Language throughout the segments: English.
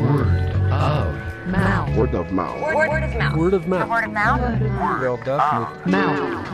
Word of mouth. Word of mouth. Word of mouth. Word of mouth. Word of mouth. Word of Mouth.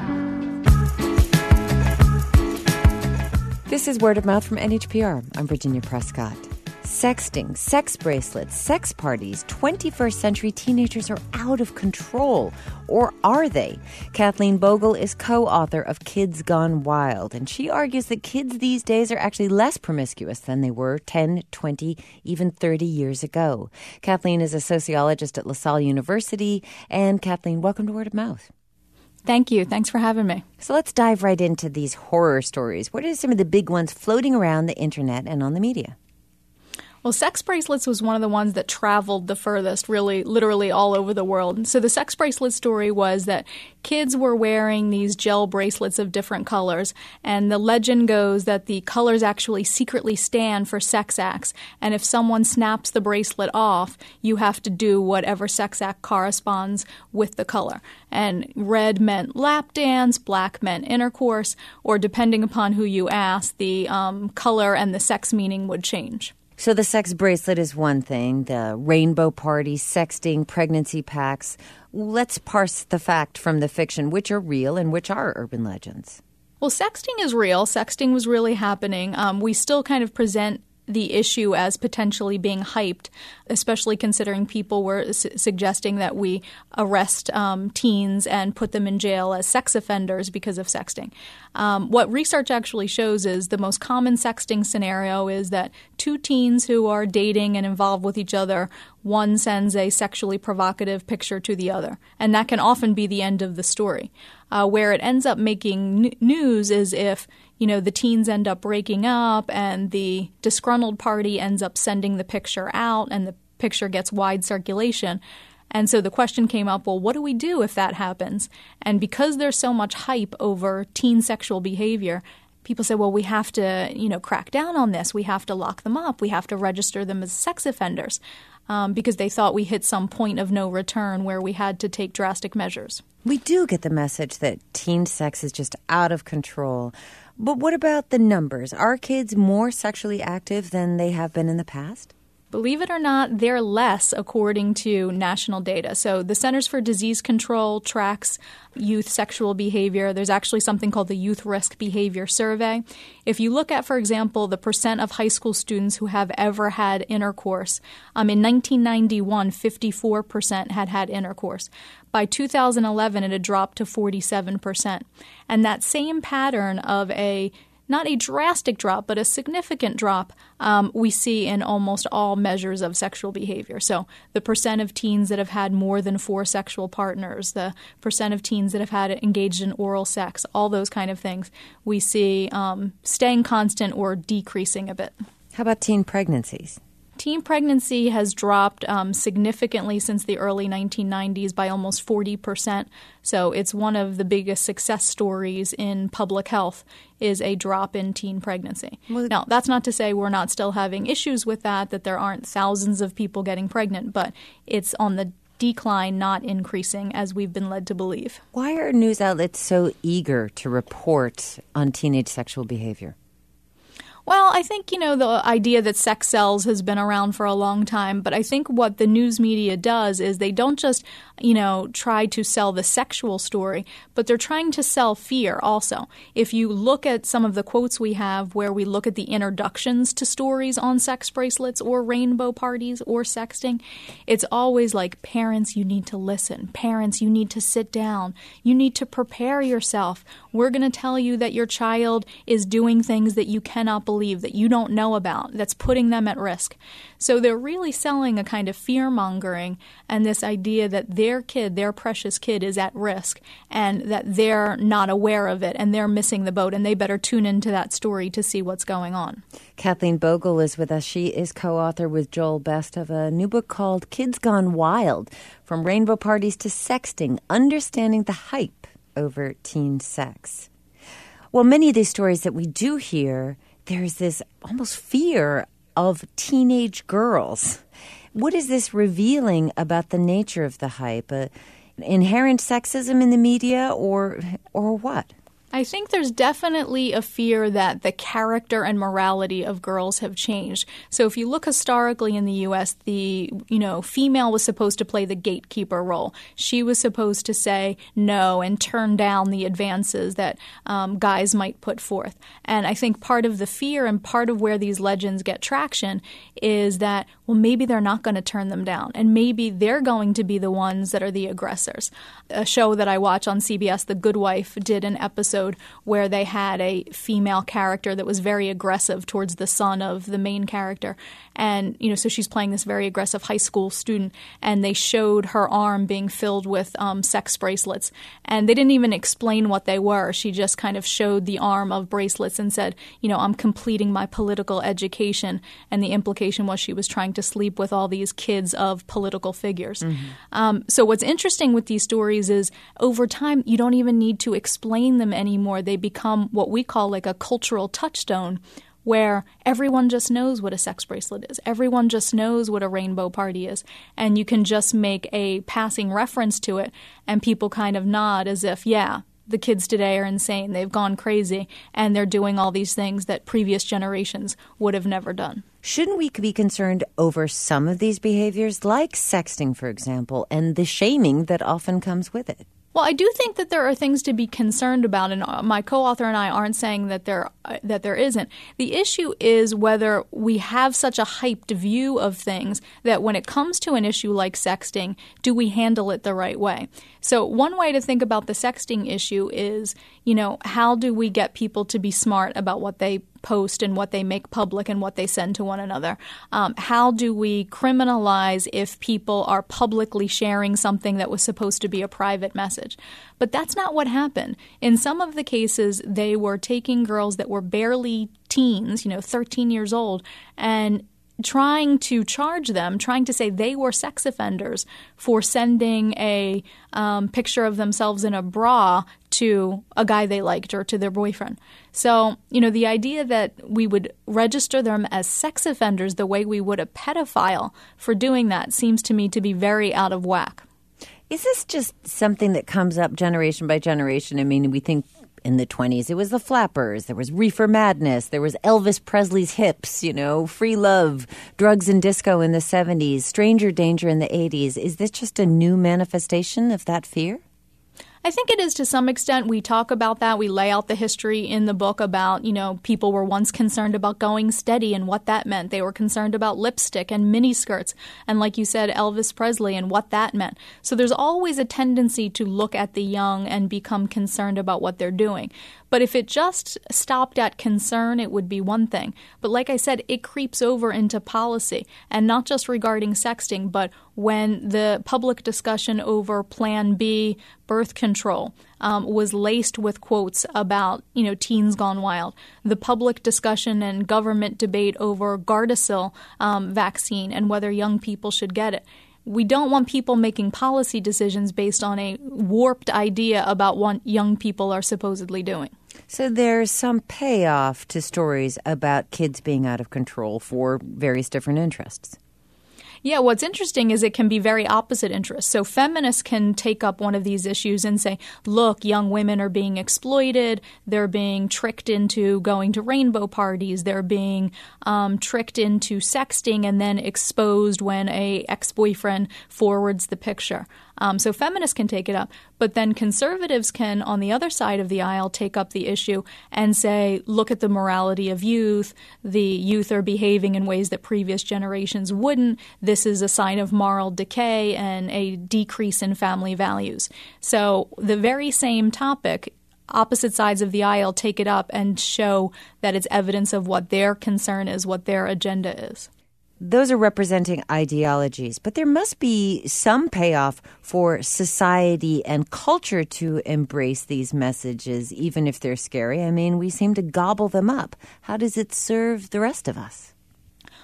This is Word of Mouth from NHPR. I'm Virginia Prescott. Sexting, sex bracelets, sex parties, 21st century teenagers are out of control. Or are they? Kathleen Bogle is co-author of Kids Gone Wild, and she argues that kids these days are actually less promiscuous than they were 10, 20, even 30 years ago. Kathleen is a sociologist at LaSalle University. And Kathleen, welcome to Word of Mouth. Thank you. Thanks for having me. So let's dive right into these horror stories. What are some of the big ones floating around the internet and on the media? Well, sex bracelets was one of the ones that traveled the furthest, really, literally all over the world. So the sex bracelet story was that kids were wearing these gel bracelets of different colors, and the legend goes that the colors actually secretly stand for sex acts, and if someone snaps the bracelet off, you have to do whatever sex act corresponds with the color. And red meant lap dance, black meant intercourse, or depending upon who you ask, the color and the sex meaning would change. So the sex bracelet is one thing, the rainbow party, sexting, pregnancy packs. Let's parse the fact from the fiction, which are real and which are urban legends. Well, sexting is real. Sexting was really happening. We still kind of present the issue as potentially being hyped, especially considering people were suggesting that we arrest teens and put them in jail as sex offenders because of sexting. What research actually shows is the most common sexting scenario is that two teens who are dating and involved with each other, one sends a sexually provocative picture to the other, and that can often be the end of the story. Where it ends up making news is if the teens end up breaking up and the disgruntled party ends up sending the picture out and the picture gets wide circulation. And so the question came up, well, what do we do if that happens? And because there's so much hype over teen sexual behavior, people say, well, we have to, crack down on this. We have to lock them up. We have to register them as sex offenders because they thought we hit some point of no return where we had to take drastic measures. We do get the message that teen sex is just out of control. But what about the numbers? Are kids more sexually active than they have been in the past? Believe it or not, they're less according to national data. So the Centers for Disease Control tracks youth sexual behavior. There's actually something called the Youth Risk Behavior Survey. If you look at, for example, the percent of high school students who have ever had intercourse, in 1991, 54% had had intercourse. By 2011, it had dropped to 47%. And that same pattern of not a drastic drop, but a significant drop, we see in almost all measures of sexual behavior. So the percent of teens that have had more than 4 sexual partners, the percent of teens that have had engaged in oral sex, all those kind of things, we see staying constant or decreasing a bit. How about teen pregnancies? Teen pregnancy has dropped significantly since the early 1990s by almost 40%. So it's one of the biggest success stories in public health is a drop in teen pregnancy. Well, now, that's not to say we're not still having issues with that there aren't thousands of people getting pregnant, but it's on the decline, not increasing, as we've been led to believe. Why are news outlets so eager to report on teenage sexual behavior? Well, I think, the idea that sex sells has been around for a long time, but I think what the news media does is they don't just, try to sell the sexual story, but they're trying to sell fear also. If you look at some of the quotes we have where we look at the introductions to stories on sex bracelets or rainbow parties or sexting, it's always like, parents, you need to listen. Parents, you need to sit down. You need to prepare yourself. We're going to tell you that your child is doing things that you cannot believe, that you don't know about, that's putting them at risk. So they're really selling a kind of fear-mongering and this idea that their kid, their precious kid, is at risk and that they're not aware of it and they're missing the boat and they better tune into that story to see what's going on. Kathleen Bogle is with us. She is co-author with Joel Best of a new book called Kids Gone Wild, From Rainbow Parties to Sexting, Understanding the Hype Over Teen Sex. Well, many of these stories that we do hear, there's this almost fear of teenage girls. What is this revealing about the nature of the hype? Inherent sexism in the media or what? I think there's definitely a fear that the character and morality of girls have changed. So if you look historically in the U.S., the female was supposed to play the gatekeeper role. She was supposed to say no and turn down the advances that guys might put forth. And I think part of the fear and part of where these legends get traction is that, well, maybe they're not going to turn them down, and maybe they're going to be the ones that are the aggressors. A show that I watch on CBS, The Good Wife, did an episode where they had a female character that was very aggressive towards the son of the main character. And, so she's playing this very aggressive high school student, and they showed her arm being filled with sex bracelets. And they didn't even explain what they were. She just kind of showed the arm of bracelets and said, I'm completing my political education. And the implication was she was trying to sleep with all these kids of political figures. Mm-hmm. So what's interesting with these stories is over time, you don't even need to explain them anymore. They become what we call like a cultural touchstone, where everyone just knows what a sex bracelet is. Everyone just knows what a rainbow party is. And you can just make a passing reference to it, and people kind of nod as if, yeah, the kids today are insane. They've gone crazy, and they're doing all these things that previous generations would have never done. Shouldn't we be concerned over some of these behaviors, like sexting, for example, and the shaming that often comes with it? Well, I do think that there are things to be concerned about, and my co-author and I aren't saying that there isn't. The issue is whether we have such a hyped view of things that when it comes to an issue like sexting, do we handle it the right way? So one way to think about the sexting issue is, how do we get people to be smart about what they post and what they make public and what they send to one another? How do we criminalize if people are publicly sharing something that was supposed to be a private message? But that's not what happened. In some of the cases, they were taking girls that were barely teens, 13 years old, and trying to charge them, trying to say they were sex offenders for sending a picture of themselves in a bra to a guy they liked or to their boyfriend. So, the idea that we would register them as sex offenders the way we would a pedophile for doing that seems to me to be very out of whack. Is this just something that comes up generation by generation? I mean, we think in the 20s, it was the Flappers, there was Reefer Madness, there was Elvis Presley's hips, free love, drugs and disco in the 70s, stranger danger in the 80s. Is this just a new manifestation of that fear? I think it is to some extent. We talk about that. We lay out the history in the book about, people were once concerned about going steady and what that meant. They were concerned about lipstick and miniskirts and, like you said, Elvis Presley and what that meant. So there's always a tendency to look at the young and become concerned about what they're doing. But if it just stopped at concern, it would be one thing. But like I said, it creeps over into policy, and not just regarding sexting, but when the public discussion over Plan B birth control was laced with quotes about, teens gone wild, the public discussion and government debate over Gardasil vaccine and whether young people should get it. We don't want people making policy decisions based on a warped idea about what young people are supposedly doing. So there's some payoff to stories about kids being out of control for various different interests. Yeah, what's interesting is it can be very opposite interests. So feminists can take up one of these issues and say, look, young women are being exploited. They're being tricked into going to rainbow parties. They're being tricked into sexting and then exposed when a ex-boyfriend forwards the picture. So feminists can take it up. But then conservatives can, on the other side of the aisle, take up the issue and say, look at the morality of youth. The youth are behaving in ways that previous generations wouldn't. This is a sign of moral decay and a decrease in family values. So the very same topic, opposite sides of the aisle take it up and show that it's evidence of what their concern is, what their agenda is. Those are representing ideologies, but there must be some payoff for society and culture to embrace these messages, even if they're scary. I mean, we seem to gobble them up. How does it serve the rest of us?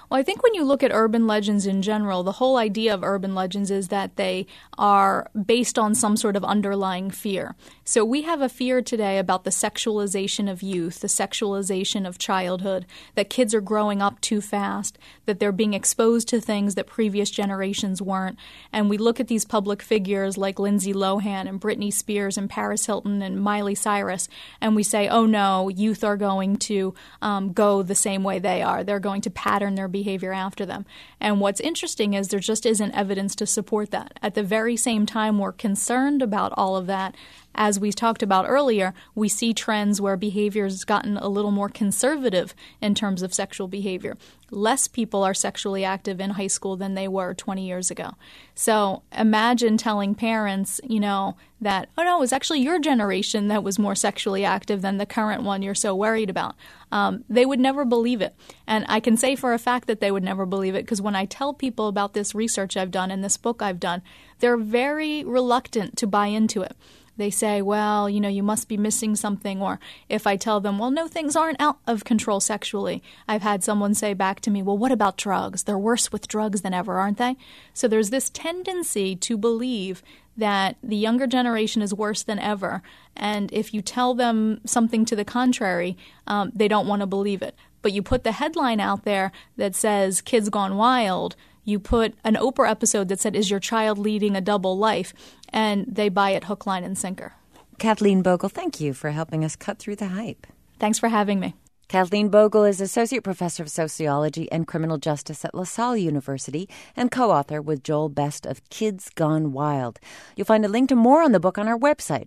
Well, I think when you look at urban legends in general, the whole idea of urban legends is that they are based on some sort of underlying fear. So we have a fear today about the sexualization of youth, the sexualization of childhood, that kids are growing up too fast, that they're being exposed to things that previous generations weren't. And we look at these public figures like Lindsay Lohan and Britney Spears and Paris Hilton and Miley Cyrus, and we say, oh no, youth are going to go the same way they are. They're going to pattern their behavior after them. And what's interesting is there just isn't evidence to support that. At the very same time we're concerned about all of that, as we talked about earlier, we see trends where behavior has gotten a little more conservative in terms of sexual behavior. Less people are sexually active in high school than they were 20 years ago. So imagine telling parents, that, oh no, it was actually your generation that was more sexually active than the current one you're so worried about. They would never believe it. And I can say for a fact that they would never believe it, because when I tell people about this research I've done and this book I've done, they're very reluctant to buy into it. They say, well, you must be missing something. Or if I tell them, well, no, things aren't out of control sexually. I've had someone say back to me, well, what about drugs? They're worse with drugs than ever, aren't they? So there's this tendency to believe that the younger generation is worse than ever. And if you tell them something to the contrary, they don't want to believe it. But you put the headline out there that says Kids Gone Wild. You put an Oprah episode that said, is your child leading a double life? And they buy it hook, line, and sinker. Kathleen Bogle, thank you for helping us cut through the hype. Thanks for having me. Kathleen Bogle is Associate Professor of Sociology and Criminal Justice at LaSalle University and co-author with Joel Best of Kids Gone Wild. You'll find a link to more on the book on our website,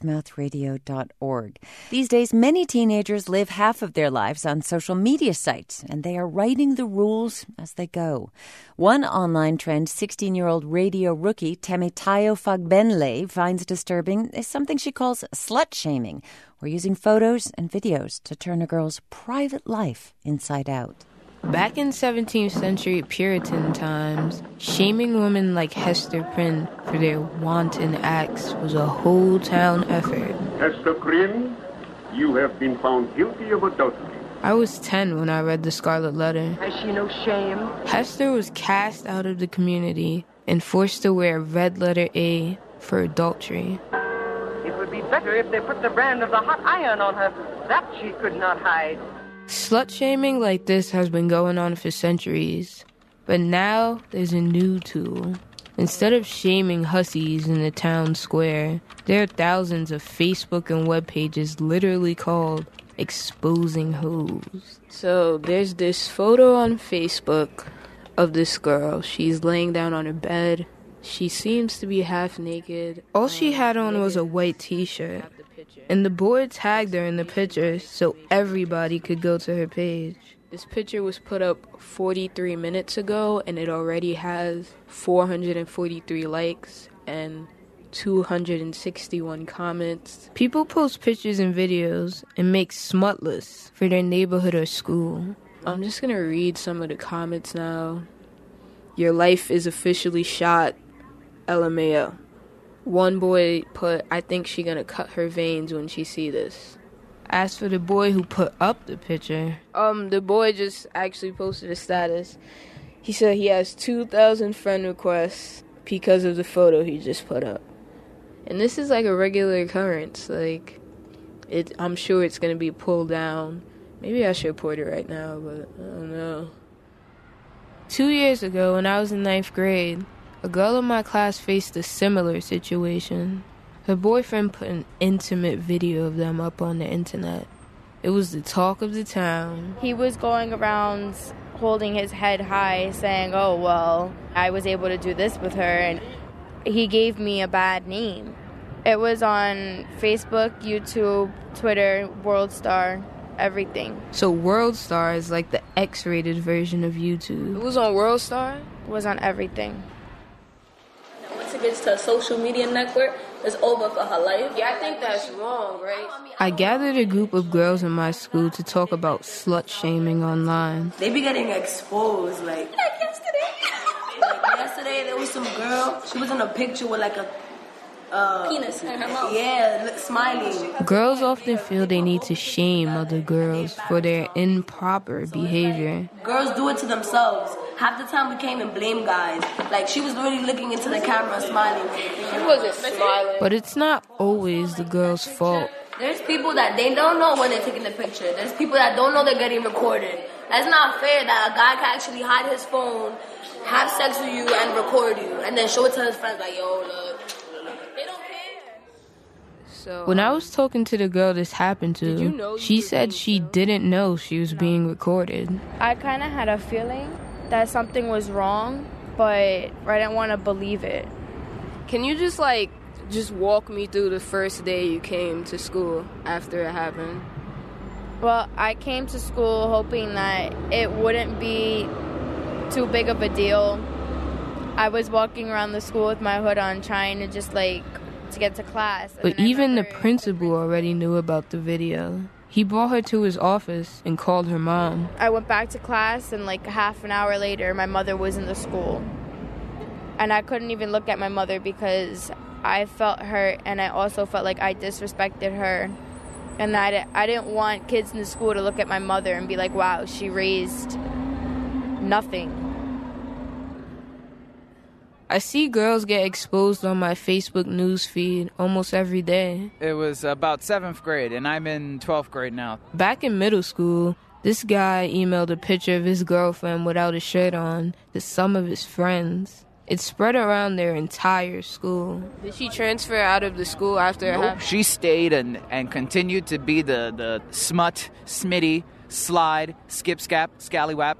wordofmouthradio.org. These days, many teenagers live half of their lives on social media sites, and they are writing the rules as they go. One online trend 16-year-old radio rookie Temitayo Fagbenle finds disturbing is something she calls slut-shaming, or using photos and videos to turn a girl's private life inside out. Back in 17th century Puritan times, shaming women like Hester Prynne for their wanton acts was a whole town effort. Hester Prynne, you have been found guilty of adultery. I was 10 when I read the Scarlet Letter. Has she no shame? Hester was cast out of the community and forced to wear red letter A for adultery. It would be better if they put the brand of the hot iron on her. That she could not hide. Slut-shaming like this has been going on for centuries. But now there's a new tool. Instead of shaming hussies in the town square, there are thousands of Facebook and web pages literally called Exposing Hoes. So there's this photo on Facebook of this girl. She's laying down on her bed. She seems to be half naked. All she had on was a white t-shirt. And the boy tagged her in the picture so everybody could go to her page. This picture was put up 43 minutes ago, and it already has 443 likes and 261 comments. People post pictures and videos and make smut lists for their neighborhood or school. I'm just gonna read some of the comments now. Your life is officially shot. LMAO. One boy put, I think she gonna cut her veins when she see this. As for the boy who put up the picture, the boy just actually posted a status. He said he has 2,000 friend requests because of the photo he just put up. And this is like a regular occurrence. I'm sure it's gonna be pulled down. Maybe I should report it right now, but I don't know. 2 years ago, when I was in 9th grade, a girl in my class faced a similar situation. Her boyfriend put an intimate video of them up on the internet. It was the talk of the town. He was going around holding his head high saying, oh, well, I was able to do this with her, and he gave me a bad name. It was on Facebook, YouTube, Twitter, WorldStar, everything. So WorldStar is like the X-rated version of YouTube. It was on WorldStar? It was on everything. Once it gets to a social media network, it's over for her life. Yeah, I think that's wrong, right? I gathered a group of girls in my school to talk about slut-shaming online. They be getting exposed, like yesterday. Yesterday, there was some girl, she was in a picture with like a penis in her mouth. Yeah, smiling. Girls often feel they need to shame other girls for their improper behavior. Girls do it to themselves. Half the time we came and blame guys. Like, she was literally looking into the camera smiling. She wasn't smiling. But it's not always the girl's fault. There's people that they don't know when they're taking the picture. There's people that don't know they're getting recorded. That's not fair that a guy can actually hide his phone, have sex with you, and record you, and then show it to his friends like, yo, look. They don't care. So, when I was talking to the girl this happened to, she said she didn't know she was being recorded. I kind of had a feeling that something was wrong, but I didn't want to believe it. Can you just walk me through the first day you came to school after it happened? Well, I came to school hoping that it wouldn't be too big of a deal. I was walking around the school with my hood on, trying to to get to class. But even the principal already knew about the video. He brought her to his office and called her mom. I went back to class, and half an hour later, my mother was in the school. And I couldn't even look at my mother because I felt hurt, and I also felt like I disrespected her. And I didn't want kids in the school to look at my mother and be like, wow, she raised nothing. I see girls get exposed on my Facebook news feed almost every day. It was about 7th grade, and I'm in 12th grade now. Back in middle school, this guy emailed a picture of his girlfriend without a shirt on to some of his friends. It spread around their entire school. Did she transfer out of the school after it happened? She stayed and continued to be the smut, smitty, slide, skip, scap, scallywap,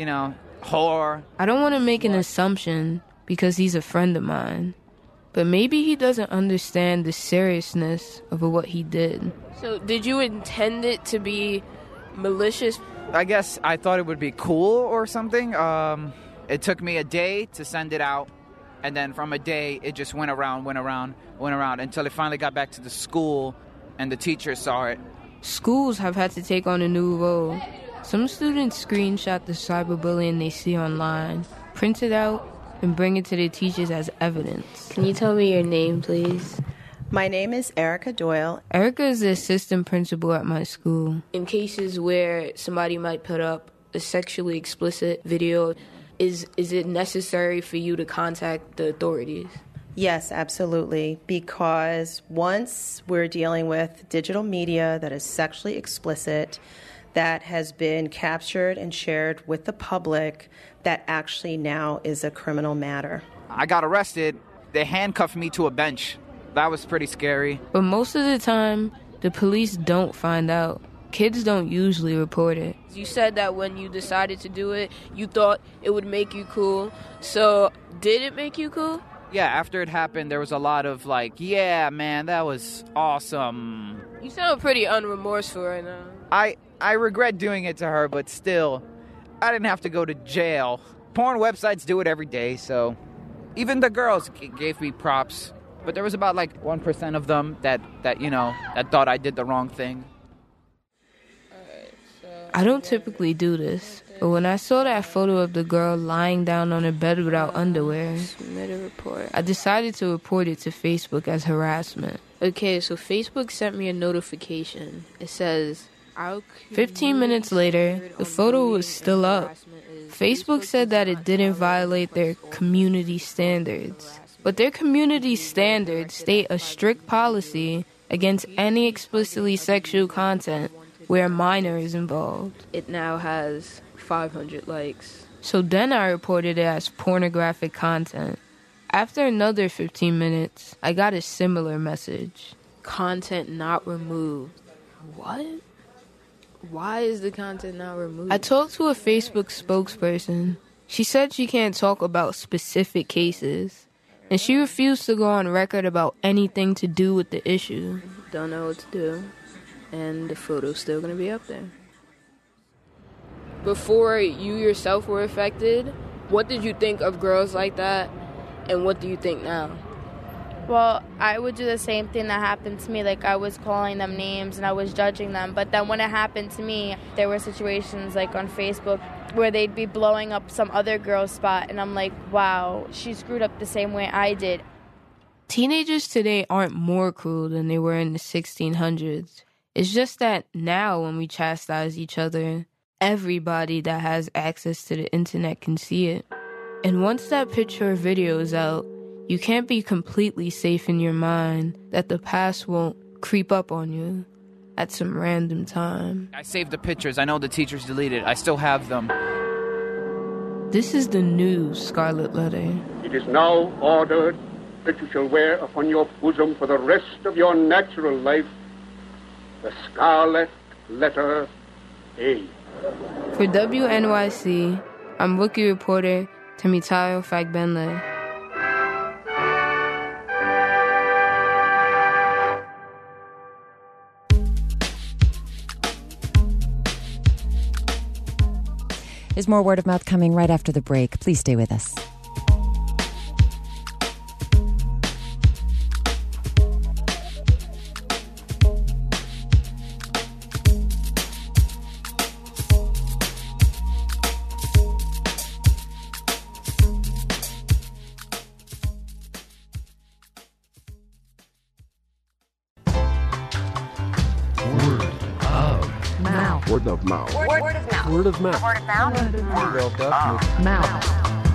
whore. I don't want to make an assumption because he's a friend of mine, but maybe he doesn't understand the seriousness of what he did. So did you intend it to be malicious? I guess I thought it would be cool or something. It took me a day to send it out, and then from a day, it just went around, until it finally got back to the school, and the teachers saw it. Schools have had to take on a new role. Some students screenshot the cyberbullying they see online, print it out, and bring it to their teachers as evidence. Can you tell me your name, please? My name is Erica Doyle. Erica is the assistant principal at my school. In cases where somebody might put up a sexually explicit video, is it necessary for you to contact the authorities? Yes, absolutely, because once we're dealing with digital media that is sexually explicit, that has been captured and shared with the public, that actually now is a criminal matter. I got arrested. They handcuffed me to a bench. That was pretty scary. But most of the time, the police don't find out. Kids don't usually report it. You said that when you decided to do it, you thought it would make you cool. So, did it make you cool? Yeah, after it happened, there was a lot of yeah, man, that was awesome. You sound pretty unremorseful right now. I regret doing it to her, but still, I didn't have to go to jail. Porn websites do it every day, so even the girls gave me props. But there was about 1% of them that thought I did the wrong thing. I don't typically do this, but when I saw that photo of the girl lying down on her bed without underwear, submit a report. I decided to report it to Facebook as harassment. Okay, so Facebook sent me a notification. It says, 15 minutes later, the photo was still up. Facebook said that it didn't violate their community standards. But their community standards state a strict policy against any explicitly sexual content where a minor is involved. It now has 500 likes. So then I reported it as pornographic content. After another 15 minutes, I got a similar message. Content not removed. What? Why is the content not removed? I talked to a Facebook spokesperson. She said she can't talk about specific cases, and she refused to go on record about anything to do with the issue. Don't know what to do. And the photo's still going to be up there. Before you yourself were affected, what did you think of girls like that, and what do you think now? Well, I would do the same thing that happened to me. I was calling them names and I was judging them. But then when it happened to me, there were situations on Facebook where they'd be blowing up some other girl's spot. And I'm like, wow, she screwed up the same way I did. Teenagers today aren't more cruel than they were in the 1600s. It's just that now when we chastise each other, everybody that has access to the internet can see it. And once that picture or video is out, you can't be completely safe in your mind that the past won't creep up on you at some random time. I saved the pictures. I know the teachers deleted. I still have them. This is the new Scarlet Letter. It is now ordered that you shall wear upon your bosom for the rest of your natural life the scarlet letter A. For WNYC, I'm rookie reporter Temitayo Fagbenle. There's more Word of Mouth coming right after the break. Please stay with us. Word of mouth. Word of mouth. Word of mouth. Word of mouth.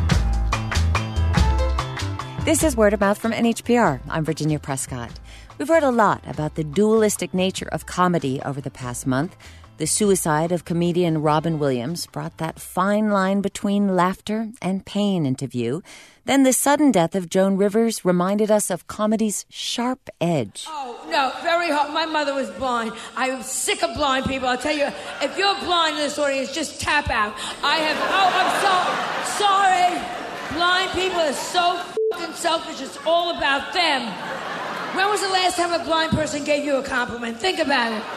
This is Word of Mouth from NHPR. I'm Virginia Prescott. We've heard a lot about the dualistic nature of comedy over the past month. The suicide of comedian Robin Williams brought that fine line between laughter and pain into view. Then the sudden death of Joan Rivers reminded us of comedy's sharp edge. Oh, no, very hard. My mother was blind. I'm sick of blind people. I'll tell you, if you're blind in this audience, just tap out. I'm so sorry. Blind people are so f***ing selfish. It's all about them. When was the last time a blind person gave you a compliment? Think about it.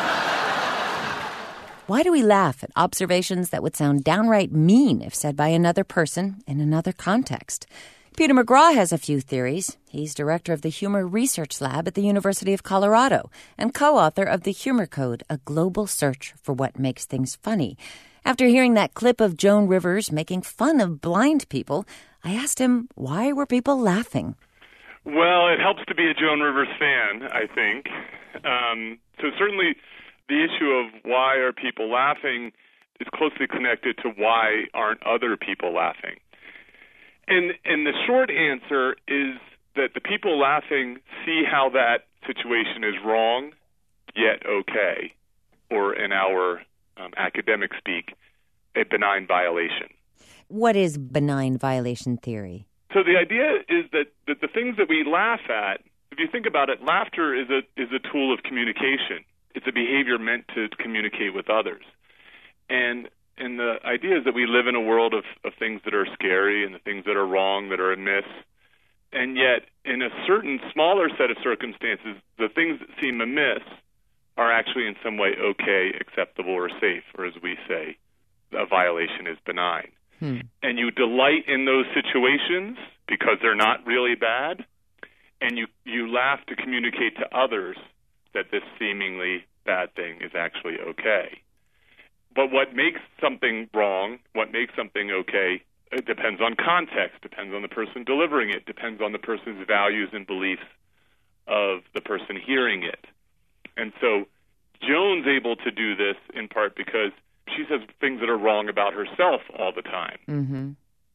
Why do we laugh at observations that would sound downright mean if said by another person in another context? Peter McGraw has a few theories. He's director of the Humor Research Lab at the University of Colorado and co-author of The Humor Code, a global search for what makes things funny. After hearing that clip of Joan Rivers making fun of blind people, I asked him, why were people laughing? Well, it helps to be a Joan Rivers fan, I think. So certainly the issue of why are people laughing is closely connected to why aren't other people laughing. And the short answer is that the people laughing see how that situation is wrong, yet okay, or in our academic speak, a benign violation. What is benign violation theory? So the idea is that the things that we laugh at, if you think about it, laughter is a tool of communication. It's a behavior meant to communicate with others. And the idea is that we live in a world of things that are scary and the things that are wrong, that are amiss. And yet, in a certain smaller set of circumstances, the things that seem amiss are actually in some way okay, acceptable, or safe, or as we say, a violation is benign. And you delight in those situations because they're not really bad, and you laugh to communicate to others that this seemingly bad thing is actually okay. But what makes something wrong, what makes something okay, it depends on context, depends on the person delivering it, depends on the person's values and beliefs of the person hearing it. And so Joan's able to do this in part because she says things that are wrong about herself all the time. Mm-hmm.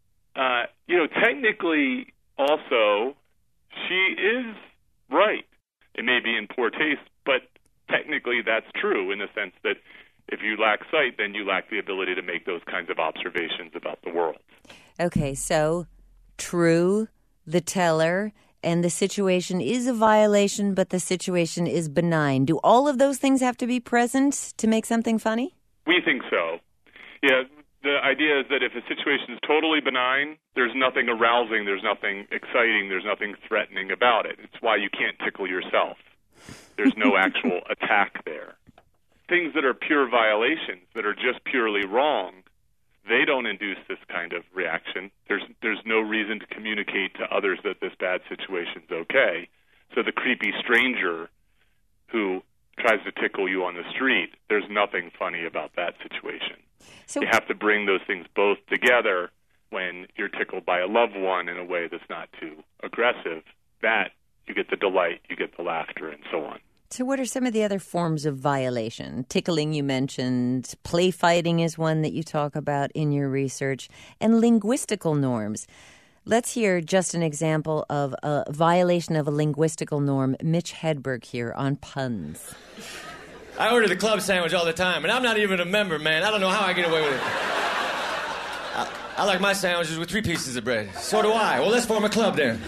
Technically also, she is right. It may be in poor taste, but technically that's true in the sense that if you lack sight, then you lack the ability to make those kinds of observations about the world. Okay, so true, the teller, and the situation is a violation, but the situation is benign. Do all of those things have to be present to make something funny? We think so. Yeah, the idea is that if a situation is totally benign, there's nothing arousing, there's nothing exciting, there's nothing threatening about it. It's why you can't tickle yourself. There's no actual attack there. Things that are pure violations, that are just purely wrong, they don't induce this kind of reaction. There's no reason to communicate to others that this bad situation's okay. So the creepy stranger who tries to tickle you on the street, there's nothing funny about that situation. So you have to bring those things both together when you're tickled by a loved one in a way that's not too aggressive that, you get the delight, you get the laughter, and so on. So what are some of the other forms of violation? Tickling you mentioned, play fighting is one that you talk about in your research, and linguistical norms. Let's hear just an example of a violation of a linguistical norm. Mitch Hedberg here on puns. I order the club sandwich all the time, and I'm not even a member, man. I don't know how I get away with it. I like my sandwiches with 3 pieces of bread. So do I. Well, let's form a club then.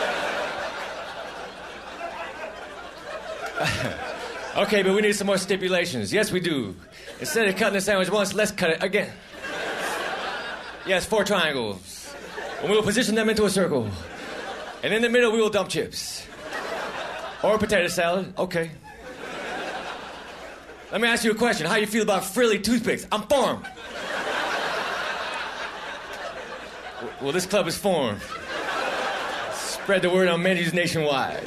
Okay, but we need some more stipulations. Yes, we do. Instead of cutting the sandwich once, let's cut it again. Yes, 4 triangles. And we will position them into a circle. And in the middle, we will dump chips. Or a potato salad. Okay. Let me ask you a question. How do you feel about frilly toothpicks? I'm formed. Well, this club is formed. Spread the word on menus nationwide.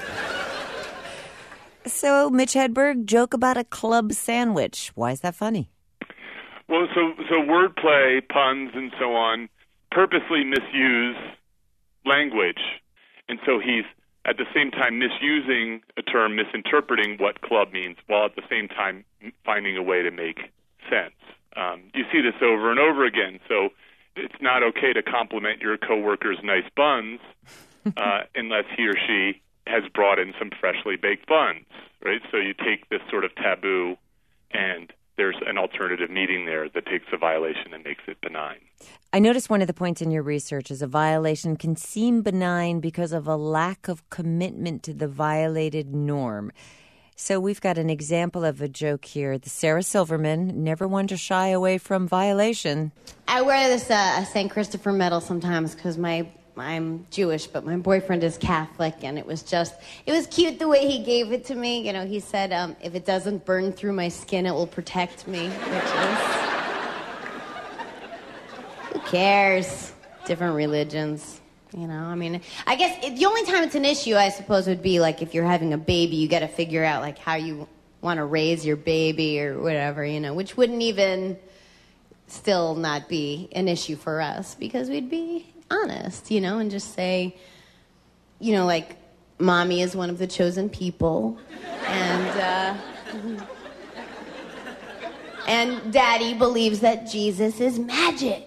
So, Mitch Hedberg, joke about a club sandwich. Why is that funny? Well, so wordplay, puns, and so on purposely misuse language. And so he's, at the same time, misusing a term, misinterpreting what club means, while at the same time finding a way to make sense. You see this over and over again. So it's not okay to compliment your coworker's nice buns unless he or she has brought in some freshly baked buns, right? So you take this sort of taboo, and there's an alternative meaning there that takes a violation and makes it benign. I noticed one of the points in your research is a violation can seem benign because of a lack of commitment to the violated norm. So we've got an example of a joke here. The Sarah Silverman, never one to shy away from violation. I wear this St. Christopher medal sometimes because I'm Jewish, but my boyfriend is Catholic, and it was cute the way he gave it to me. You know, he said, if it doesn't burn through my skin, it will protect me, which is... Who cares? Different religions, you know? I mean, I guess the only time it's an issue, I suppose, would be, like, if you're having a baby, you got to figure out, like, how you want to raise your baby or whatever, you know, which wouldn't even still not be an issue for us because we'd be honest, you know, and just say, you know, like, mommy is one of the chosen people, and daddy believes that Jesus is magic.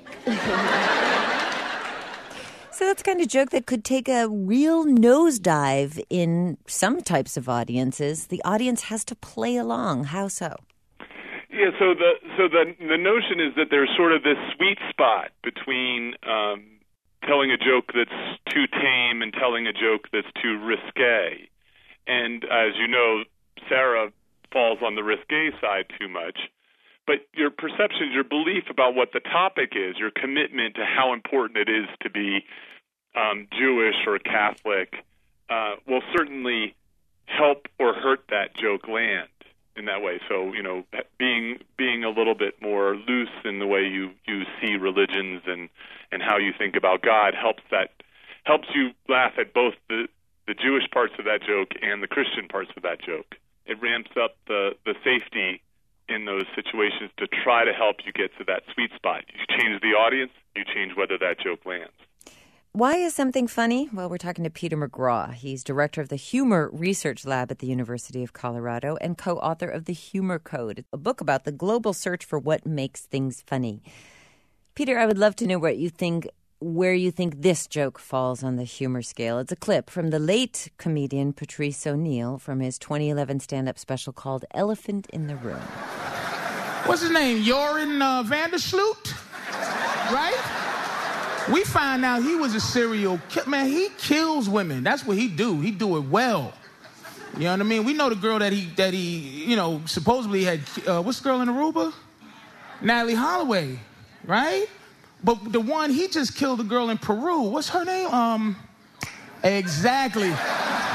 So that's kind of joke that could take a real nosedive in some types of audiences. The audience has to play along. How so? Yeah, so the notion is that there's sort of this sweet spot between telling a joke that's too tame and telling a joke that's too risque. And as you know, Sarah falls on the risque side too much. But your perceptions, your belief about what the topic is, your commitment to how important it is to be Jewish or Catholic will certainly help or hurt that joke land in that way. So, you know, being a little bit more loose in the way you see religions and how you think about God helps you laugh at both the Jewish parts of that joke and the Christian parts of that joke. It ramps up the safety in those situations to try to help you get to that sweet spot. You change the audience, you change whether that joke lands. Why is something funny? Well, we're talking to Peter McGraw. He's director of the Humor Research Lab at the University of Colorado and co-author of The Humor Code, a book about the global search for what makes things funny. Peter, I would love to know where you think this joke falls on the humor scale. It's a clip from the late comedian Patrice O'Neill from his 2011 stand-up special called Elephant in the Room. What's his name? Joran Vandersloot? Right? We find out he was a serial killer. Man, he kills women. That's what he do. He do it well. You know what I mean? We know the girl that he you know, supposedly had, what's the girl in Aruba? Natalie Holloway, right? But the one, he just killed a girl in Peru. What's her name? Exactly. Look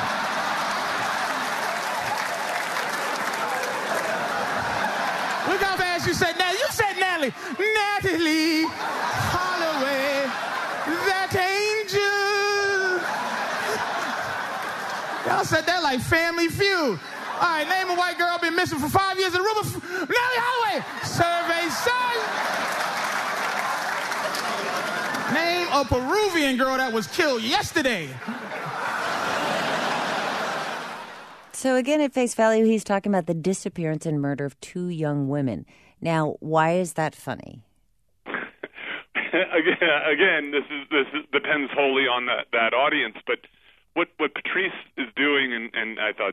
how fast you said Natalie. You said Natalie. Natalie Holloway, that angel. Y'all said that like Family Feud. All right, name a white girl been missing for 5 years in Aruba. Natalie Holloway. Survey says. Name a Peruvian girl that was killed yesterday. So again, at face value, he's talking about the disappearance and murder of 2 young women. Now, why is that funny? Again, this depends wholly on that audience. But what Patrice is doing, and I thought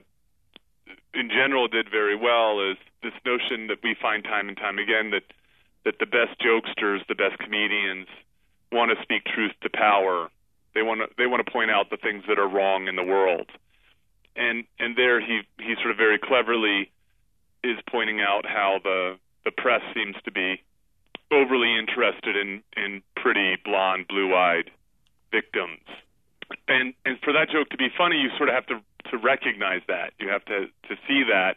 in general did very well, is this notion that we find time and time again that the best jokesters, the best comedians, want to speak truth to power. They want to point out the things that are wrong in the world. And there he sort of very cleverly is pointing out how the press seems to be overly interested in pretty blonde, blue-eyed victims. And for that joke to be funny, you sort of have to recognize that. You have to see that,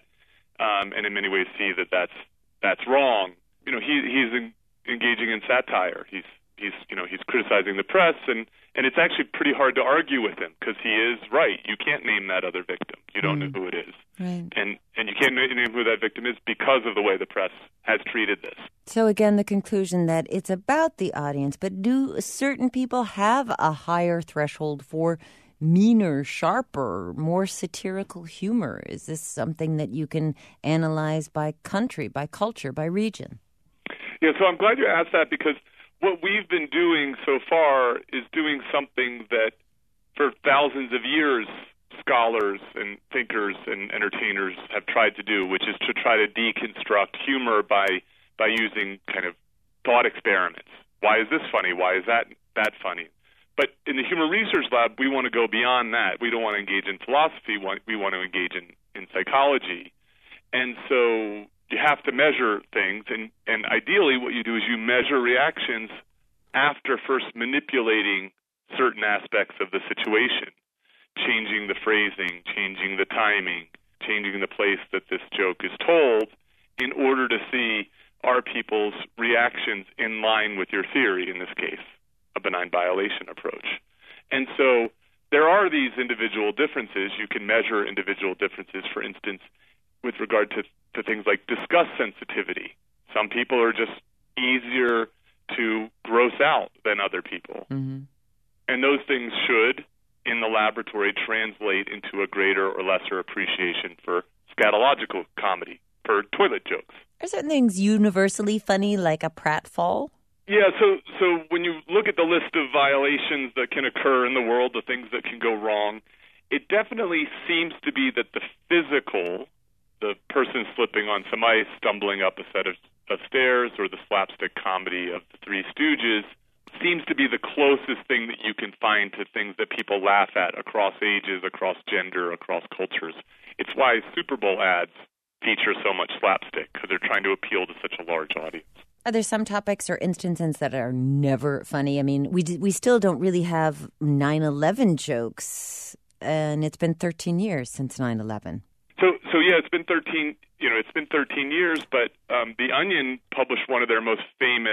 and in many ways see that that's wrong. You know, he's engaging in satire. He's criticizing the press, and it's actually pretty hard to argue with him because he is right. You can't name that other victim. You don't know who it is. Right. And you can't name who that victim is because of the way the press has treated this. So again, the conclusion that it's about the audience, but do certain people have a higher threshold for meaner, sharper, more satirical humor? Is this something that you can analyze by country, by culture, by region? Yeah, so I'm glad you asked that because what we've been doing so far is doing something that for thousands of years scholars and thinkers and entertainers have tried to do, which is to try to deconstruct humor by using kind of thought experiments. Why is this funny? Why is that funny? But in the Humor Research Lab, we want to go beyond that. We don't want to engage in philosophy. We want to engage in psychology. And so you have to measure things, and ideally what you do is you measure reactions after first manipulating certain aspects of the situation, changing the phrasing, changing the timing, changing the place that this joke is told in order to see are people's reactions in line with your theory, in this case, a benign violation approach. And so there are these individual differences. You can measure individual differences, for instance, with regard to things like disgust sensitivity. Some people are just easier to gross out than other people. Mm-hmm. And those things should, in the laboratory, translate into a greater or lesser appreciation for scatological comedy, for toilet jokes. Are certain things universally funny, like a pratfall? Yeah, so when you look at the list of violations that can occur in the world, the things that can go wrong, it definitely seems to be that the physical, the person slipping on some ice, stumbling up a set of stairs, or the slapstick comedy of the Three Stooges, seems to be the closest thing that you can find to things that people laugh at across ages, across gender, across cultures. It's why Super Bowl ads feature so much slapstick, because they're trying to appeal to such a large audience. Are there some topics or instances that are never funny? I mean, we still don't really have 9/11 jokes, and it's been 13 years since 9/11. So yeah, it's been 13. It's been 13 years. But The Onion published one of their most famous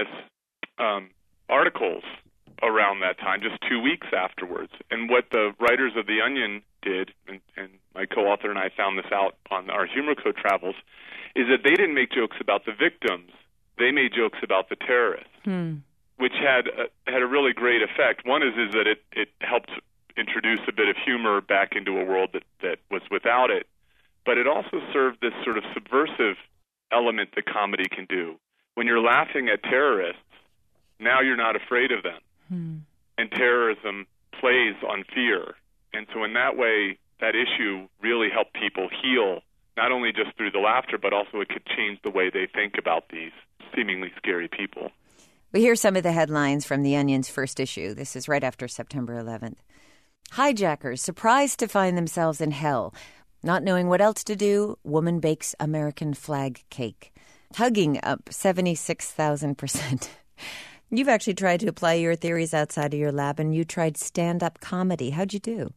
articles around that time, just 2 weeks afterwards. And what the writers of The Onion did, and my co-author and I found this out on our Humor Code travels, is that they didn't make jokes about the victims. They made jokes about the terrorists, which had a really great effect. One is that it helped introduce a bit of humor back into a world that was without it. But it also served this sort of subversive element that comedy can do. When you're laughing at terrorists, now you're not afraid of them. And terrorism plays on fear. And so in that way, that issue really helped people heal, not only just through the laughter, but also it could change the way they think about these seemingly scary people. We hear some of the headlines from The Onion's first issue. This is right after September 11th. Hijackers surprised to find themselves in hell. Not knowing what else to do, woman bakes American flag cake. Hugging up 76,000%. You've actually tried to apply your theories outside of your lab, and you tried stand-up comedy. How'd you do?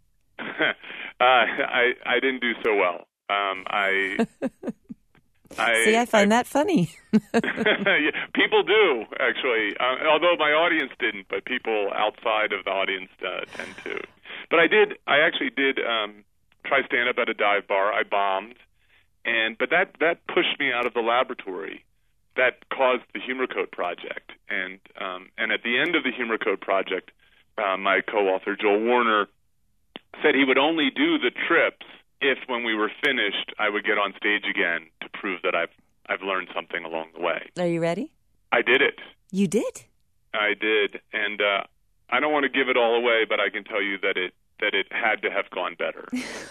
I didn't do so well. See, I find that funny. Yeah, people do, actually. Although my audience didn't, but people outside of the audience tend to. But I actually did try stand-up at a dive bar. I bombed. But that pushed me out of the laboratory. That caused the Humor Code project. And at the end of the Humor Code project, my co-author, Joel Warner, said he would only do the trips if when we were finished, I would get on stage again to prove that I've learned something along the way. Are you ready? I did it. You did? I did, and I don't want to give it all away, but I can tell you that it had to have gone better.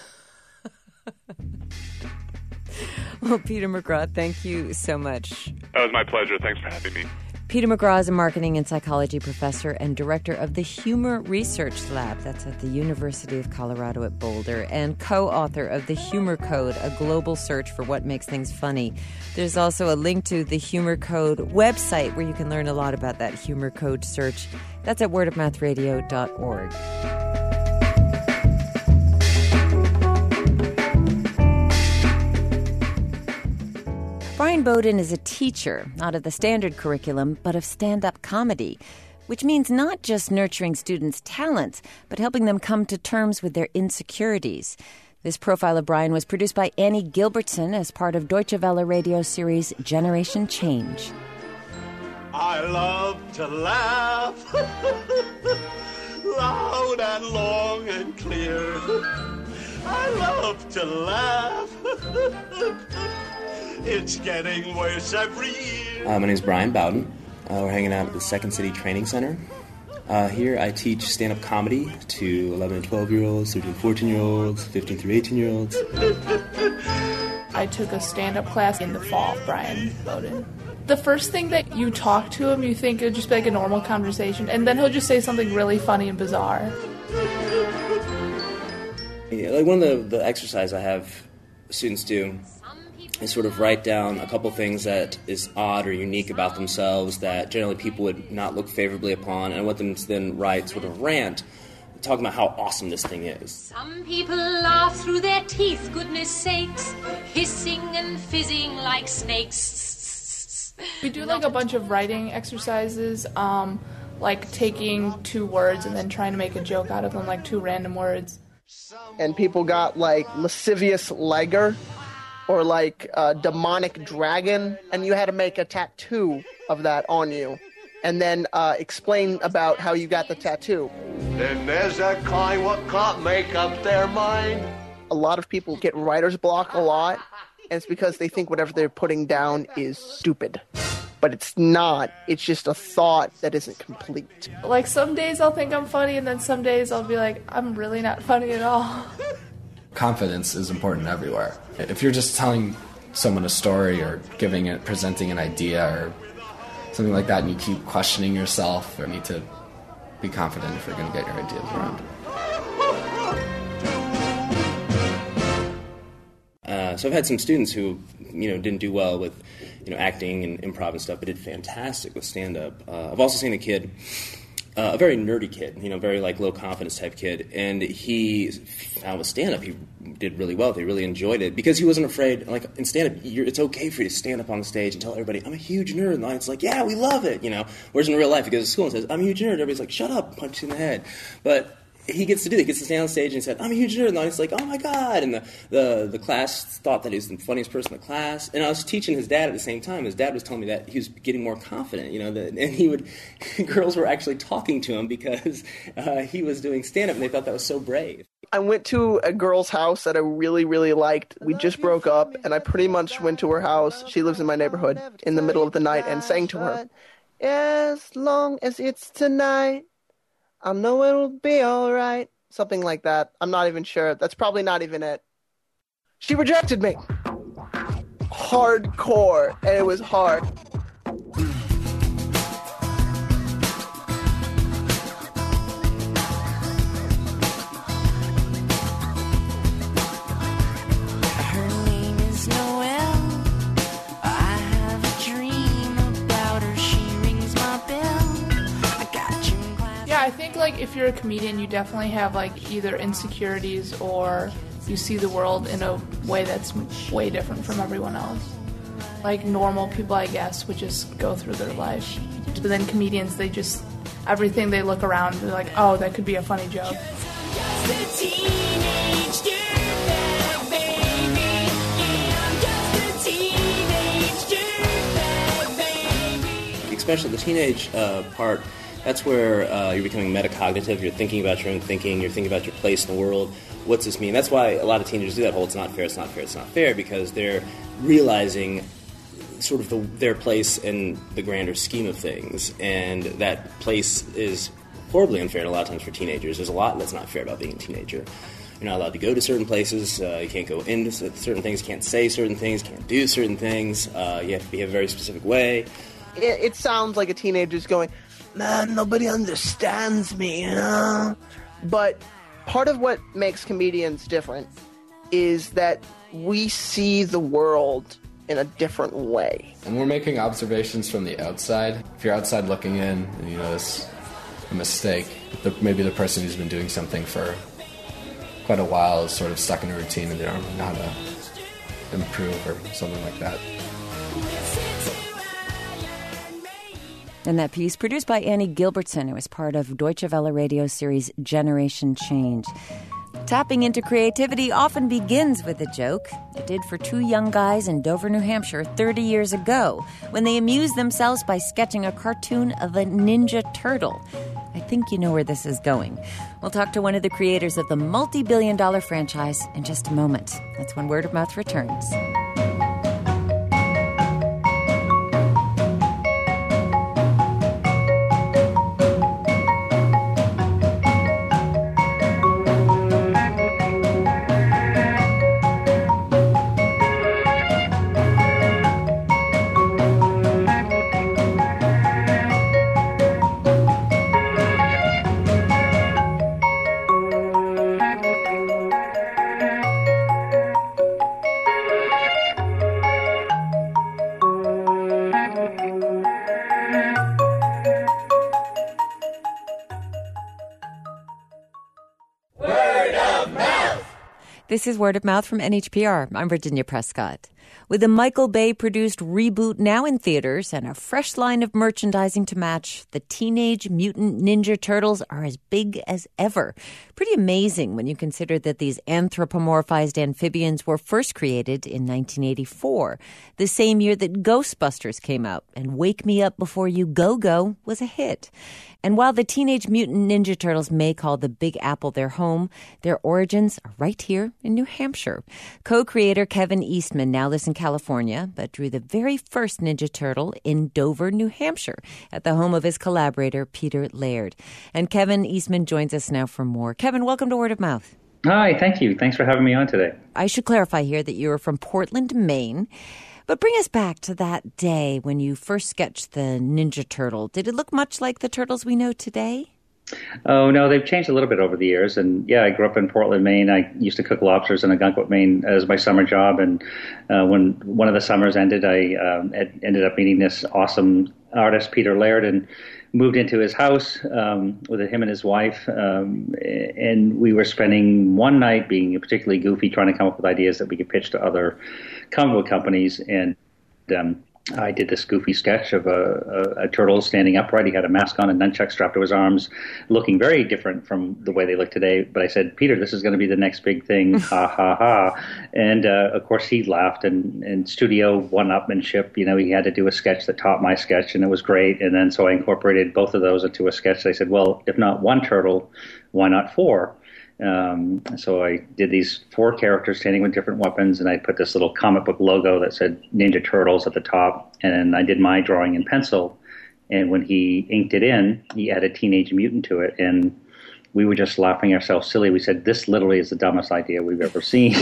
Well, Peter McGraw, thank you so much. That was my pleasure. Thanks for having me. Peter McGraw is a marketing and psychology professor and director of the Humor Research Lab. That's at the University of Colorado at Boulder, and co-author of The Humor Code, a global search for what makes things funny. There's also a link to the Humor Code website where you can learn a lot about that Humor Code search. That's at wordofmouthradio.org. Brian Bowden is a teacher, not of the standard curriculum, but of stand-up comedy, which means not just nurturing students' talents, but helping them come to terms with their insecurities. This profile of Brian was produced by Annie Gilbertson as part of Deutsche Welle radio series Generation Change. I love to laugh, loud and long and clear. I love to laugh. It's getting worse every year. My name is Brian Bowden. We're hanging out at the Second City Training Center. Here I teach stand-up comedy to 11 and 12-year-olds, 13 and 14-year-olds, 15 through 18-year-olds. I took a stand-up class in the fall, Brian Bowden. The first thing that you talk to him, you think it would just be like a normal conversation, and then he'll just say something really funny and bizarre. Yeah, like one of the exercises I have students do is sort of write down a couple things that is odd or unique about themselves that generally people would not look favorably upon, and I want them to then write sort of a rant talking about how awesome this thing is. Some people laugh through their teeth, goodness sakes, hissing and fizzing like snakes. We do like a bunch of writing exercises, like taking two words and then trying to make a joke out of them, like two random words. And people got like lascivious liger, or like a demonic dragon, and you had to make a tattoo of that on you, and then explain about how you got the tattoo. Then there's that kind what can't make up their mind. A lot of people get writer's block a lot, and it's because they think whatever they're putting down is stupid. But it's not. It's just a thought that isn't complete. Like some days I'll think I'm funny, and then some days I'll be like, I'm really not funny at all. Confidence is important everywhere. If you're just telling someone a story or presenting an idea or something like that, and you keep questioning yourself, you need to be confident if you're going to get your ideas around. So I've had some students who, didn't do well with, acting and improv and stuff, but did fantastic with stand-up. I've also seen a kid, a very nerdy kid, very like low confidence type kid, and he found with stand-up he did really well. They really enjoyed it because he wasn't afraid. Like in stand-up, it's okay for you to stand up on the stage and tell everybody, I'm a huge nerd, and it's like, yeah, we love it, Whereas in real life, he goes to school and says, I'm a huge nerd. Everybody's like, shut up, punch you in the head. But he gets to do that. He gets to stand on stage and he said, I'm a huge nerd. And it's like, oh my God. And the class thought that he was the funniest person in the class. And I was teaching his dad at the same time. His dad was telling me that he was getting more confident, and girls were actually talking to him because he was doing stand-up, and they thought that was so brave. I went to a girl's house that I really, really liked. We just broke up, and I pretty much went to her house. She lives in my neighborhood in the middle of the night and sang to her. As long as it's tonight, I know it'll be all right. Something like that. I'm not even sure. That's probably not even it. She rejected me. Hardcore. And it was hard. Her name is Noelle. I have a dream about her. She rings my bell. I got gym class. Yeah, I think like if you're a comedian, you definitely have like either insecurities or you see the world in a way that's way different from everyone else. Like normal people, I guess, would just go through their life. But then comedians, they just, everything they look around, they're like, oh, that could be a funny joke. Especially the teenage part, That's where you're becoming metacognitive. You're thinking about your own thinking. You're thinking about your place in the world. What's this mean? That's why a lot of teenagers do that whole "it's not fair, it's not fair, it's not fair," because they're realizing sort of their place in the grander scheme of things, and that place is horribly unfair a lot of times for teenagers. There's a lot that's not fair about being a teenager. You're not allowed to go to certain places. You can't go into certain things. Can't say certain things. Can't do certain things. You have to behave a very specific way. It sounds like a teenager's going, "Man, nobody understands me," you know? But part of what makes comedians different is that we see the world in a different way. And we're making observations from the outside. If you're outside looking in and you notice a mistake, maybe the person who's been doing something for quite a while is sort of stuck in a routine and they don't know how to improve or something like that. And that piece, produced by Annie Gilbertson, who was part of Deutsche Welle Radio series Generation Change. Tapping into creativity often begins with a joke. It did for two young guys in Dover, New Hampshire 30 years ago when they amused themselves by sketching a cartoon of a Ninja Turtle. I think you know where this is going. We'll talk to one of the creators of the multi-billion-dollar franchise in just a moment. That's when Word of Mouth returns. This is Word of Mouth from NHPR. I'm Virginia Prescott. With a Michael Bay-produced reboot now in theaters and a fresh line of merchandising to match, the Teenage Mutant Ninja Turtles are as big as ever. Pretty amazing when you consider that these anthropomorphized amphibians were first created in 1984, the same year that Ghostbusters came out, and Wake Me Up Before You Go was a hit. And while the Teenage Mutant Ninja Turtles may call the Big Apple their home, their origins are right here in New Hampshire. Co-creator Kevin Eastman now lives in California, but drew the very first Ninja Turtle in Dover, New Hampshire, at the home of his collaborator, Peter Laird. And Kevin Eastman joins us now for more. Kevin, welcome to Word of Mouth. Hi, thank you. Thanks for having me on today. I should clarify here that you are from Portland, Maine. But bring us back to that day when you first sketched the Ninja Turtle. Did it look much like the turtles we know today? Oh, no, they've changed a little bit over the years. And yeah, I grew up in Portland, Maine. I used to cook lobsters in Algonquin, Maine as my summer job. And when one of the summers ended, I ended up meeting this awesome artist, Peter Laird, and moved into his house with him and his wife. And we were spending one night being particularly goofy, trying to come up with ideas that we could pitch to other comic book companies. And I did this goofy sketch of a turtle standing upright. He had a mask on and nunchucks strapped to his arms, looking very different from the way they look today. But I said, Peter, this is going to be the next big thing. Ha, ha, ha. And, of course, he laughed. And studio one-upmanship, you know, he had to do a sketch that topped my sketch, and it was great. And then so I incorporated both of those into a sketch. I said, well, if not one turtle, why not four? So I did these four characters standing with different weapons, and I put this little comic book logo that said Ninja Turtles at the top, and I did my drawing in pencil. And when he inked it in, he added Teenage Mutant to it, and we were just laughing ourselves silly. We said, this literally is the dumbest idea we've ever seen.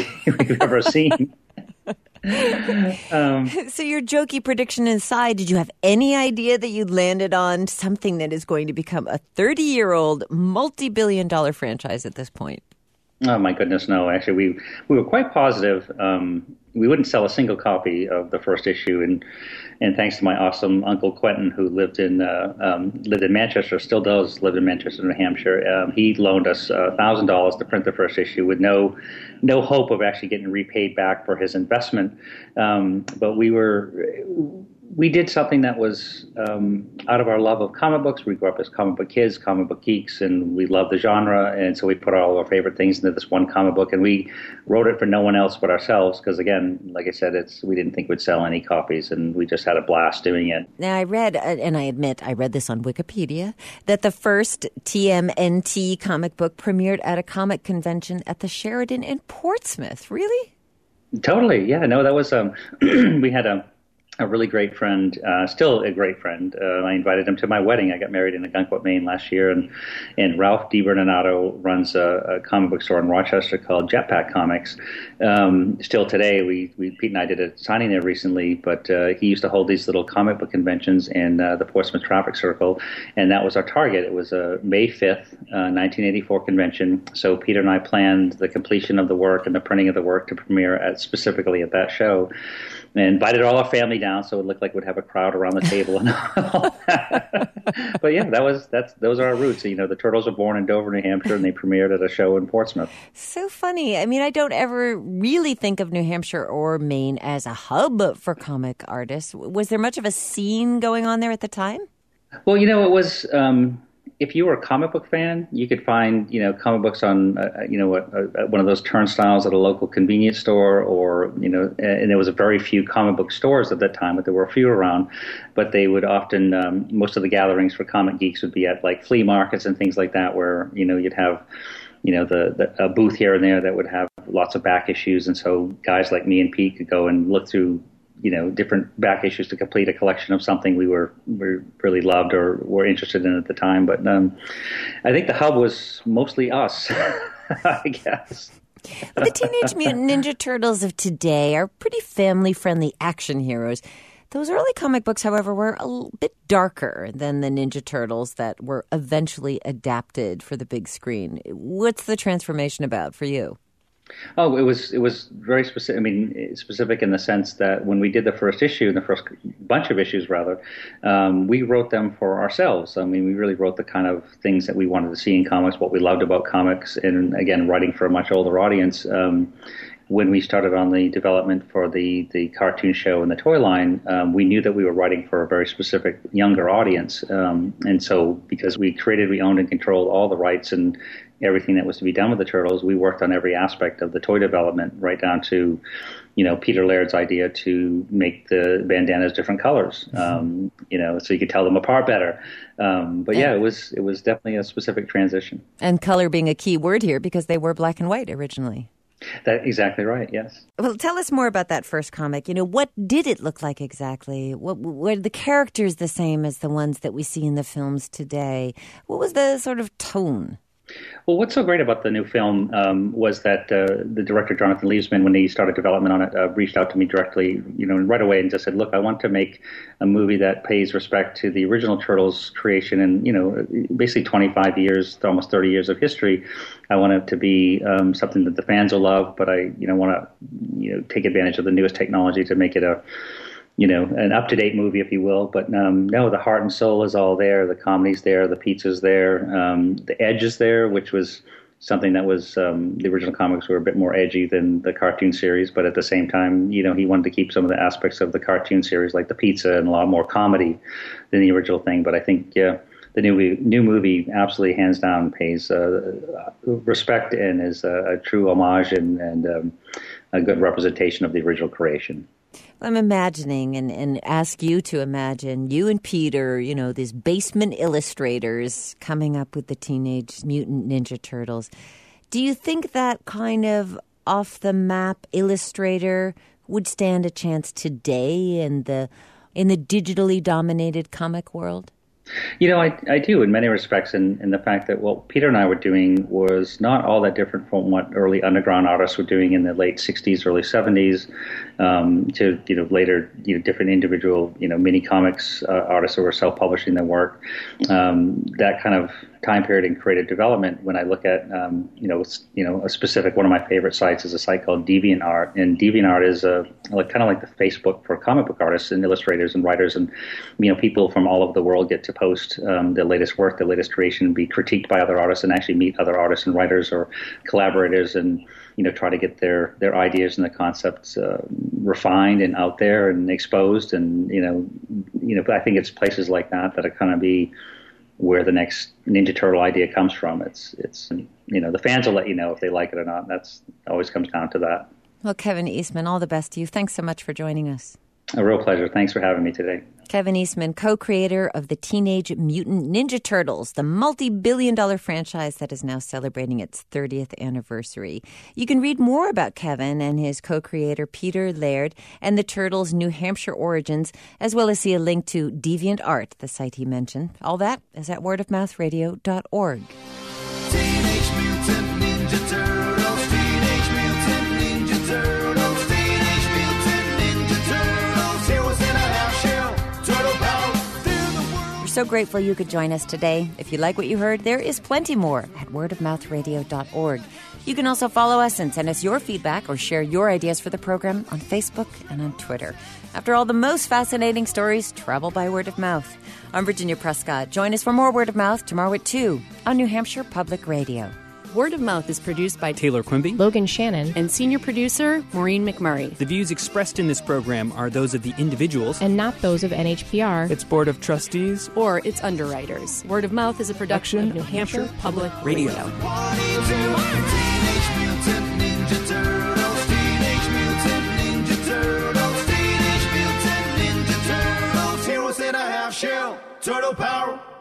So your jokey prediction aside, did you have any idea that you'd landed on something that is going to become a 30-year-old multi-billion-dollar franchise at this point? Oh, my goodness, no. Actually, we were quite positive. We wouldn't sell a single copy of the first issue, and thanks to my awesome Uncle Quentin, who lived in Manchester, still does live in Manchester, New Hampshire. He loaned us $1,000 to print the first issue with no hope of actually getting repaid back for his investment. But we were we did something that was out of our love of comic books. We grew up as comic book kids, comic book geeks, and we loved the genre. And so we put all of our favorite things into this one comic book, and we wrote it for no one else but ourselves. Because again, like I said, we didn't think we'd sell any copies, and we just had a blast doing it. Now I read, and I admit I read this on Wikipedia, that the first TMNT comic book premiered at a comic convention at the Sheridan in Portsmouth. Really? Totally. Yeah. No, that was we had a really great friend, still a great friend. I invited him to my wedding. I got married in Ogunquit, Maine last year, and Ralph DiBernardo runs a comic book store in Rochester called Jetpack Comics. Still today, Pete and I did a signing there recently, but he used to hold these little comic book conventions in the Portsmouth Traffic Circle, and that was our target. It was a May 5th, 1984 convention, so Peter and I planned the completion of the work and the printing of the work to premiere specifically at that show. And invited all our family down, so it looked like we'd have a crowd around the table and all that. But yeah, those are our roots. You know, the Turtles were born in Dover, New Hampshire, and they premiered at a show in Portsmouth. So funny. I mean, I don't ever really think of New Hampshire or Maine as a hub for comic artists. Was there much of a scene going on there at the time? Well, you know, it was. If you were a comic book fan, you could find, you know, comic books on, one of those turnstiles at a local convenience store, or, you know, and there was a very few comic book stores at that time, but there were a few around. But they would often, most of the gatherings for comic geeks would be at like flea markets and things like that, where, you know, you'd have, you know, a booth here and there that would have lots of back issues, and so guys like me and Pete could go and look through, you know, different back issues to complete a collection of something we really loved or were interested in at the time. But I think the hub was mostly us, I guess. Well, the Teenage Mutant Ninja Turtles of today are pretty family-friendly action heroes. Those early comic books, however, were a bit darker than the Ninja Turtles that were eventually adapted for the big screen. What's the transformation about for you? Oh, it was very specific. I mean, specific in the sense that when we did the first issue, the first bunch of issues rather, we wrote them for ourselves. I mean, we really wrote the kind of things that we wanted to see in comics, what we loved about comics, and again, writing for a much older audience. When we started on the development for the cartoon show and the toy line, we knew that we were writing for a very specific younger audience. And so because we created, we owned and controlled all the rights and everything that was to be done with the Turtles, we worked on every aspect of the toy development, right down to, you know, Peter Laird's idea to make the bandanas different colors, you know, so you could tell them apart better. But yeah, it was definitely a specific transition. And color being a key word here, because they were black and white originally. That's exactly right, yes. Well, tell us more about that first comic. You know, what did it look like exactly? Were the characters the same as the ones that we see in the films today? What was the sort of tone? Well, what's so great about the new film was that the director, Jonathan Liebesman, when he started development on it, reached out to me directly, you know, right away and just said, look, I want to make a movie that pays respect to the original Turtles creation and, you know, basically 25 years, almost 30 years of history. I want it to be something that the fans will love, but I, you know, want to, you know, take advantage of the newest technology to make it a, you know, an up-to-date movie, if you will. But no, the heart and soul is all there. The comedy's there. The pizza's there. The edge is there, which was something that was the original comics were a bit more edgy than the cartoon series. But at the same time, you know, he wanted to keep some of the aspects of the cartoon series, like the pizza, and a lot more comedy than the original thing. But I think, yeah, the new movie absolutely, hands down, pays respect and is a true homage and a good representation of the original creation. I'm imagining and ask you to imagine you and Peter, you know, these basement illustrators coming up with the Teenage Mutant Ninja Turtles. Do you think that kind of off-the-map illustrator would stand a chance today in the digitally dominated comic world? You know, I do in many respects, in the fact that what Peter and I were doing was not all that different from what early underground artists were doing in the late 60s, early 70s, to, you know, later, you know, different individual, you know, mini comics artists who were self-publishing their work. That kind of time period in creative development, when I look at a specific one of my favorite sites is a site called DeviantArt, and DeviantArt is kind of like the Facebook for comic book artists and illustrators and writers, and people from all over the world get to post their latest work, their latest creation, be critiqued by other artists, and actually meet other artists and writers or collaborators, and try to get their ideas and the concepts refined and out there and exposed, and I think it's places like that are kind of be where the next Ninja Turtle idea comes from. It's the fans will let you know if they like it or not. That's always comes down to that. Well, Kevin Eastman, all the best to you. Thanks so much for joining us. A real pleasure. Thanks for having me today. Kevin Eastman, co-creator of the Teenage Mutant Ninja Turtles, the multi-billion-dollar franchise that is now celebrating its 30th anniversary. You can read more about Kevin and his co-creator Peter Laird and the Turtles' New Hampshire origins, as well as see a link to DeviantArt, the site he mentioned. All that is at wordofmouthradio.org. Teenage Mutant Ninja Turtles, Teenage Mutant Ninja Turtles, Teenage Mutant Ninja Turtles, heroes in a half-shell, turtle power, they're the world. We're so grateful you could join us today. If you like what you heard, there is plenty more at wordofmouthradio.org. You can also follow us and send us your feedback or share your ideas for the program on Facebook and on Twitter. After all, the most fascinating stories travel by word of mouth. I'm Virginia Prescott. Join us for more Word of Mouth tomorrow at 2 on New Hampshire Public Radio. Word of Mouth is produced by Taylor Quimby, Logan Shannon, and senior producer Maureen McMurray. The views expressed in this program are those of the individuals and not those of NHPR, its Board of Trustees, or its underwriters. Word of Mouth is a production of New Hampshire Public Radio. Teenage Mutant Ninja Turtles, Teenage Mutant Ninja Turtles, Teenage Mutant Ninja Turtles, heroes in a half-shell, turtle power.